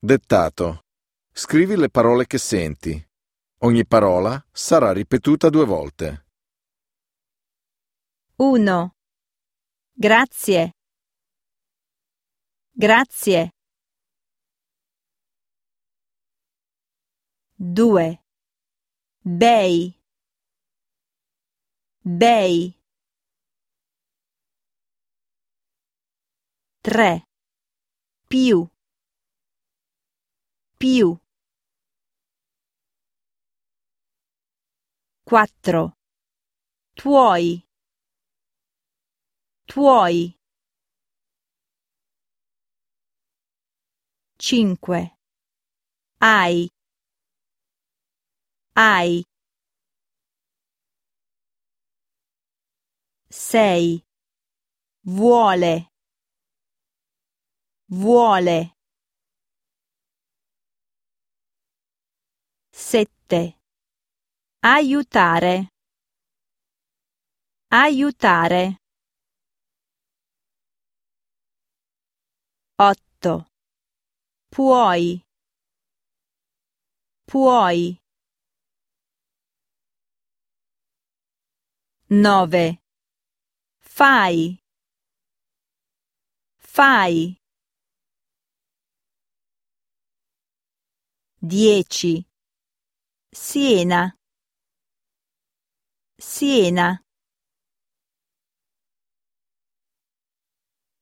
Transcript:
Dettato. Scrivi le parole che senti. Ogni parola sarà ripetuta 2 volte. 1. Grazie. Grazie. 2. Bei. Bei. 3. Più. Più. 4. Tuoi. Tuoi. 5. Hai. Hai. 6. Vuole. Vuole. 7. Aiutare. Aiutare. 8. Puoi. Puoi. 9. Fai. Fai. 10. Siena. Siena.